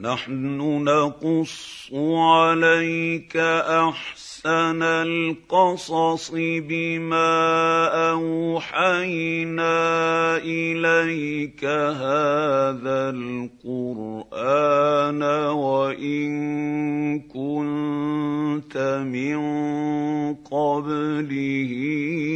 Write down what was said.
نحن نقص عليك احسن القصص بما اوحينا اليك هذا القران وان كنت من قبله